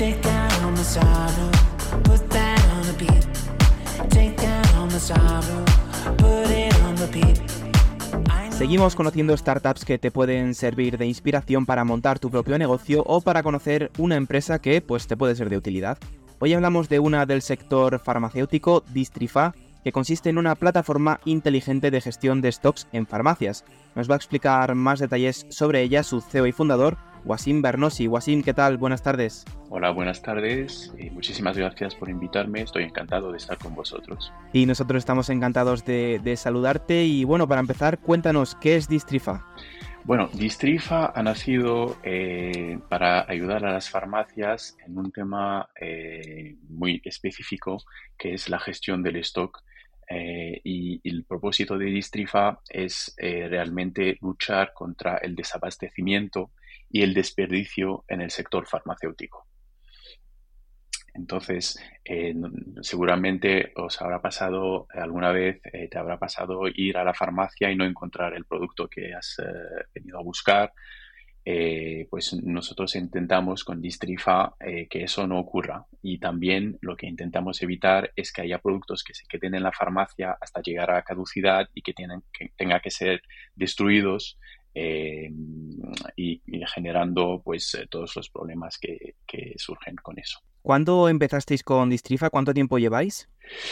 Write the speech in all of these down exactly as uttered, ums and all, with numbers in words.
Take down all my sorrow, put that on a beat. Take down all my sorrow, put it on repeat. Seguimos conociendo startups que te pueden servir de inspiración para montar tu propio negocio o para conocer una empresa que pues, te puede ser de utilidad. Hoy hablamos de una del sector farmacéutico, Distrifa, que consiste en una plataforma inteligente de gestión de stocks en farmacias. Nos va a explicar más detalles sobre ella su C E O y fundador, Wassim Bernossi. Wassim, ¿qué tal? Buenas tardes. Hola, buenas tardes y muchísimas gracias por invitarme. Estoy encantado de estar con vosotros. Y nosotros estamos encantados de, de saludarte. Y bueno, para empezar, cuéntanos, ¿qué es Distrifa? Bueno, Distrifa ha nacido eh, para ayudar a las farmacias en un tema eh, muy específico, que es la gestión del stock. Eh, y, y el propósito de Distrifa es eh, realmente luchar contra el desabastecimiento y el desperdicio en el sector farmacéutico. Entonces, eh, seguramente os habrá pasado alguna vez, eh, te habrá pasado ir a la farmacia y no encontrar el producto que has eh, venido a buscar. Eh, pues nosotros intentamos con Distrifa eh, que eso no ocurra, y también lo que intentamos evitar es que haya productos que se queden en la farmacia hasta llegar a caducidad y que, tienen, que tenga que ser destruidos eh, y, y generando pues todos los problemas que, que surgen con eso. ¿Cuándo empezasteis con Distrifa? ¿Cuánto tiempo lleváis?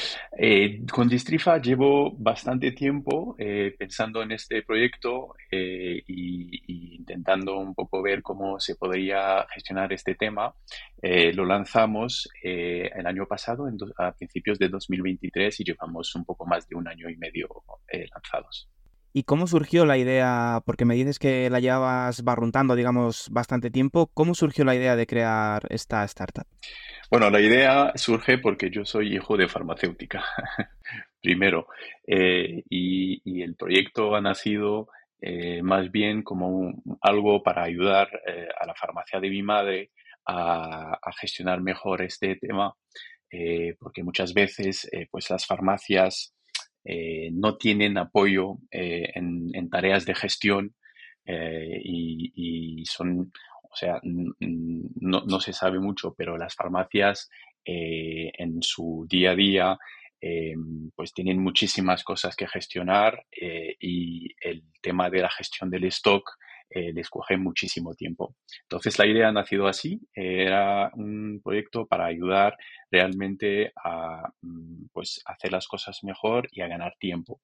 Eh, con Distrifa llevo bastante tiempo eh, pensando en este proyecto eh, y, y intentando un poco ver cómo se podría gestionar este tema. Eh, lo lanzamos eh, el año pasado, en do, a principios de dos mil veintitrés, y llevamos un poco más de un año y medio eh, lanzados. ¿Y cómo surgió la idea? Porque me dices que la llevabas barruntando, digamos, bastante tiempo. ¿Cómo surgió la idea de crear esta startup? Bueno, la idea surge porque yo soy hijo de farmacéutica, primero, eh, y, y el proyecto ha nacido eh, más bien como un, algo para ayudar eh, a la farmacia de mi madre a, a gestionar mejor este tema, eh, porque muchas veces eh, pues las farmacias eh, no tienen apoyo eh, en, en tareas de gestión eh, y, y son, o sea, no, no se sabe mucho, pero las farmacias eh, en su día a día eh, pues tienen muchísimas cosas que gestionar eh, y el tema de la gestión del stock eh, les coge muchísimo tiempo. Entonces la idea ha nacido así, eh, era un proyecto para ayudar realmente a pues, hacer las cosas mejor y a ganar tiempo.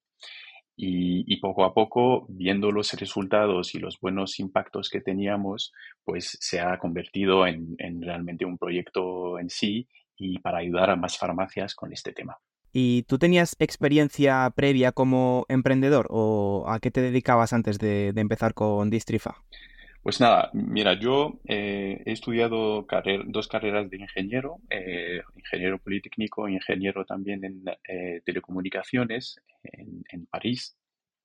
Y, y poco a poco, viendo los resultados y los buenos impactos que teníamos, pues se ha convertido en, en realmente un proyecto en sí y para ayudar a más farmacias con este tema. ¿Y tú tenías experiencia previa como emprendedor o a qué te dedicabas antes de, de empezar con Distrifa? Pues nada, mira, yo eh, he estudiado carrer- dos carreras de ingeniero, eh, ingeniero politécnico, ingeniero también en eh, telecomunicaciones en, en París.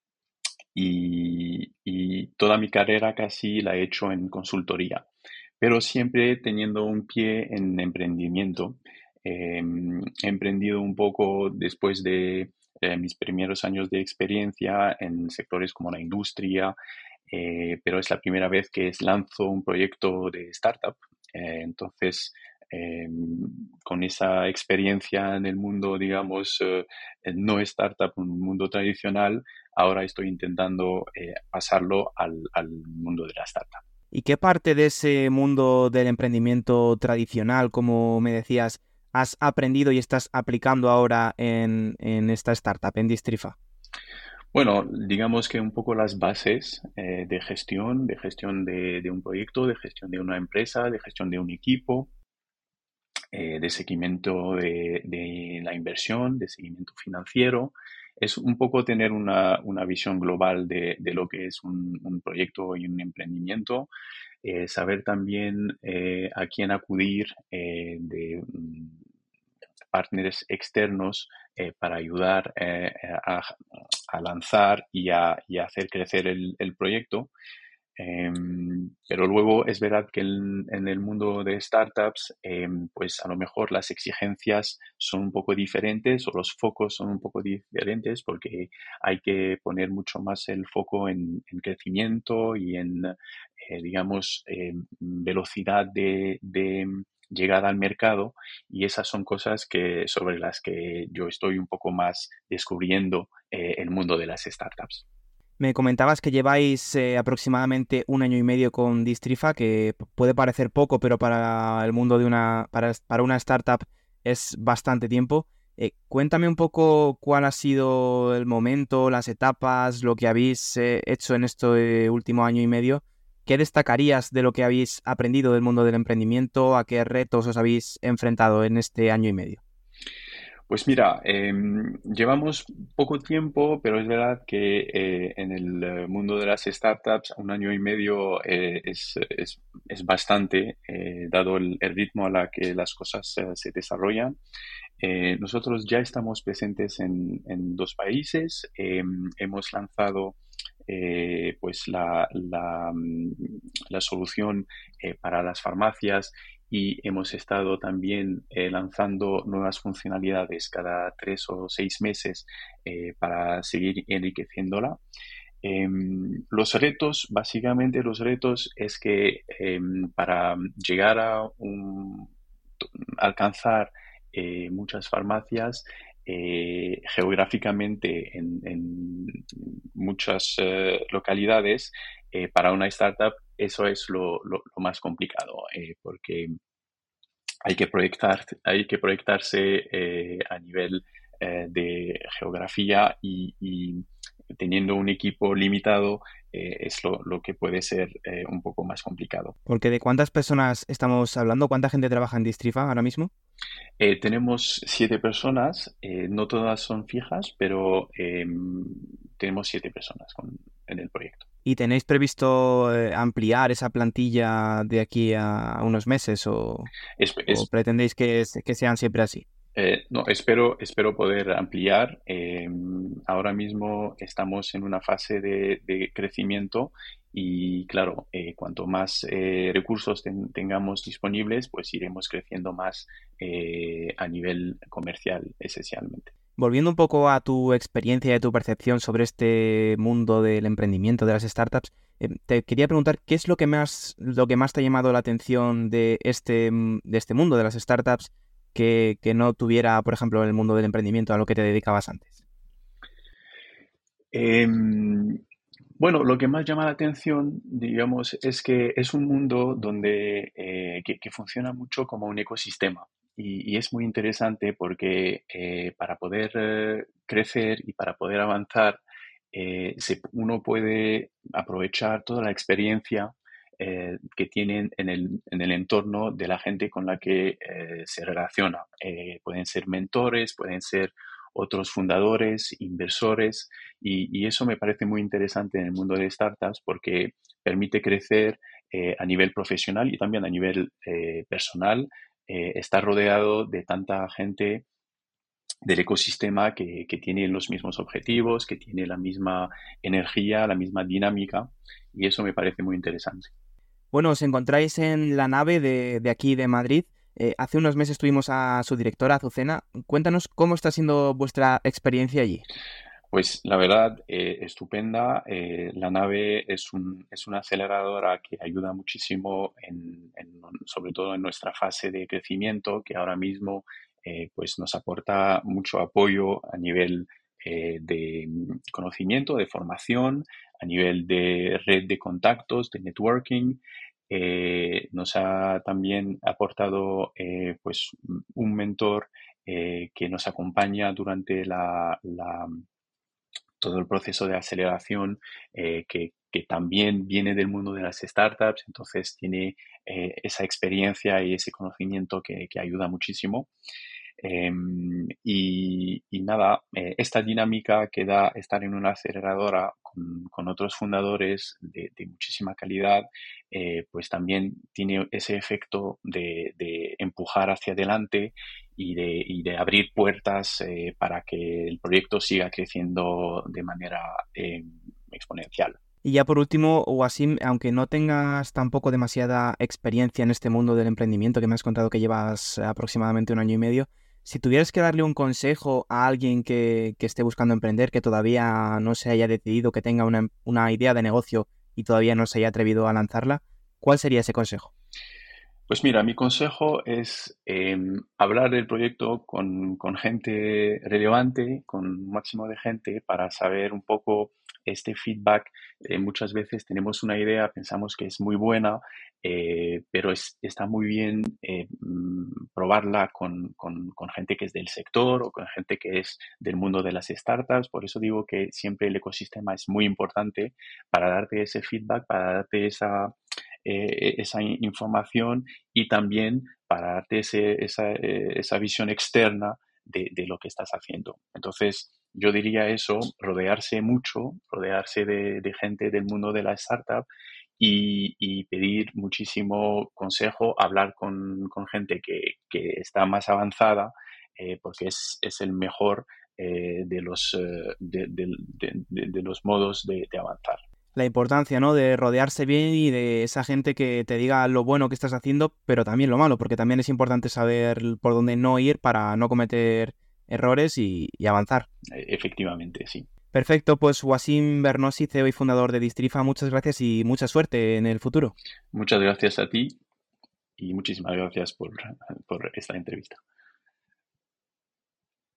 Y, y toda mi carrera casi la he hecho en consultoría, pero siempre teniendo un pie en emprendimiento. Eh, he emprendido un poco después de eh, mis primeros años de experiencia en sectores como la industria, eh, pero es la primera vez que es- lanzo un proyecto de startup. Eh, entonces, eh, con esa experiencia en el mundo, digamos, eh, no startup, un mundo tradicional, ahora estoy intentando eh, pasarlo al, al mundo de la startup. ¿Y qué parte de ese mundo del emprendimiento tradicional, como me decías, has aprendido y estás aplicando ahora en, en esta startup, en Distrifa? Bueno, digamos que un poco las bases eh, de gestión, de gestión de, de un proyecto, de gestión de una empresa, de gestión de un equipo, eh, de seguimiento de, de la inversión, de seguimiento financiero. Es un poco tener una, una visión global de, de lo que es un, un proyecto y un emprendimiento. Eh, saber también eh, a quién acudir eh, de mm, partners externos eh, para ayudar eh, a, a lanzar y a, y a hacer crecer el, el proyecto. Eh, pero luego es verdad que en, en el mundo de startups, eh, pues a lo mejor las exigencias son un poco diferentes o los focos son un poco diferentes porque hay que poner mucho más el foco en, en crecimiento y en, eh, digamos, eh, velocidad de, de, llegada al mercado, y esas son cosas que, sobre las que yo estoy un poco más descubriendo eh, el mundo de las startups. Me comentabas que lleváis eh, aproximadamente un año y medio con Distrifa, que p- puede parecer poco, pero para el mundo de una, para, para una startup es bastante tiempo. Eh, cuéntame un poco cuál ha sido el momento, las etapas, lo que habéis eh, hecho en este último año y medio. ¿Qué destacarías de lo que habéis aprendido del mundo del emprendimiento? ¿A qué retos os habéis enfrentado en este año y medio? Pues mira, em, llevamos poco tiempo, pero es verdad que eh, en el eh, mundo de las startups un año y medio eh, es, es- es bastante, eh, dado el, el ritmo a la que las cosas eh, se desarrollan. Eh, nosotros ya estamos presentes en, en dos países. Em, hemos lanzado eh, pues la, la, mm, la solución eh, para las farmacias, y hemos estado también eh, lanzando nuevas funcionalidades cada tres o seis meses eh, para seguir enriqueciéndola. Em, los retos, básicamente los retos es que em, para llegar a un, alcanzar eh, muchas farmacias eh, geográficamente en, en muchas eh, localidades, eh, para una startup eso es lo, lo- lo más complicado, eh, porque hay que proyectar, hay que proyectarse eh, a nivel eh, de geografía, y, y teniendo un equipo limitado eh, es lo, lo que puede ser eh, un poco más complicado. Porque ¿de cuántas personas estamos hablando? ¿Cuánta gente trabaja en Distrifa ahora mismo? Eh, tenemos siete personas, eh, no todas son fijas, pero eh, tenemos siete personas con- en el proyecto. ¿Y tenéis previsto eh, ampliar esa plantilla de aquí a unos meses o, Es, o es- pretendéis que, es- que sean siempre así? Eh, no, espero, espero poder ampliar. Eh, ahora mismo estamos en una fase de, de crecimiento, y claro, eh, cuanto más eh, recursos ten- tengamos disponibles, pues iremos creciendo más eh, a nivel comercial, esencialmente. Volviendo un poco a tu experiencia y a tu percepción sobre este mundo del emprendimiento, de las startups, eh, te quería preguntar qué es lo que más, lo que más te ha llamado la atención de este, mm, de este mundo de las startups que, que no tuviera, por ejemplo, el mundo del emprendimiento a lo que te dedicabas antes. Em, bueno, lo que más llama la atención, digamos, es que es un mundo donde eh, que, que funciona mucho como un ecosistema. Y, y es muy interesante porque eh, para poder eh, crecer y para poder avanzar, eh, se- uno puede aprovechar toda la experiencia eh, que tienen en el, en el entorno de la gente con la que eh, se relaciona. Eh, pueden ser mentores, pueden ser otros fundadores, inversores, y, y eso me parece muy interesante en el mundo de startups porque permite crecer eh, a nivel profesional y también a nivel eh, personal. Eh, estar rodeado de tanta gente del ecosistema que, que tiene los mismos objetivos, que tiene la misma energía, la misma dinámica, y eso me parece muy interesante. Bueno, os encontráis en la nave de, de aquí de Madrid. Eh, hace unos meses tuvimos a su directora, Azucena. Cuéntanos cómo está siendo vuestra experiencia allí. Pues la verdad, eh, estupenda. Eh, la nave es un, es una aceleradora que ayuda muchísimo, en, en- sobre todo en nuestra fase de crecimiento, que ahora mismo eh, pues nos aporta mucho apoyo a nivel eh, de mm, conocimiento, de formación, a nivel de red de contactos, de networking. Eh, nos ha también aportado eh, pues un mentor eh, que nos acompaña durante la, la todo el proceso de aceleración, eh, que, que también viene del mundo de las startups, entonces tiene eh, esa experiencia y ese conocimiento que, que ayuda muchísimo. Eh, y, y nada, eh, esta dinámica que da estar en una aceleradora con, con otros fundadores de, de muchísima calidad, eh, pues también tiene ese efecto de, de empujar hacia adelante y de, y de abrir puertas eh, para que el proyecto siga creciendo de manera eh, exponencial. Y ya por último, Wasim, aunque no tengas tampoco demasiada experiencia en este mundo del emprendimiento, que me has contado que llevas aproximadamente un año y medio, si tuvieras que darle un consejo a alguien que, que esté buscando emprender, que todavía no se haya decidido, que tenga una, una idea de negocio y todavía no se haya atrevido a lanzarla, ¿cuál sería ese consejo? Pues mira, mi consejo es eh, hablar del proyecto con, con gente relevante, con un máximo de gente para saber un poco este feedback. Eh, muchas veces tenemos una idea, pensamos que es muy buena, eh, pero es- está muy bien eh, mm, probarla con, con- con gente que es del sector o con gente que es del mundo de las startups. Por eso digo que siempre el ecosistema es muy importante para darte ese feedback, para darte esa eh, esa in- información y también para darte ese- esa, eh, esa visión externa de, de lo que estás haciendo. Entonces, yo diría eso, rodearse mucho, rodearse de, de gente del mundo de la startup y, y pedir muchísimo consejo, hablar con, con gente que, que está más avanzada, eh, porque es, es el mejor eh, de, los, eh, de, de- de- de- de los modos de de avanzar. La importancia, ¿no? De rodearse bien y de esa gente que te diga lo bueno que estás haciendo, pero también lo malo, porque también es importante saber por dónde no ir para no cometer errores y, y avanzar. Eh, Efectivamente, sí. Perfecto, pues Wasim Bernosi, C E O y fundador de Distrifa, muchas gracias y mucha suerte en el futuro. Muchas gracias a ti y muchísimas gracias por, por esta entrevista.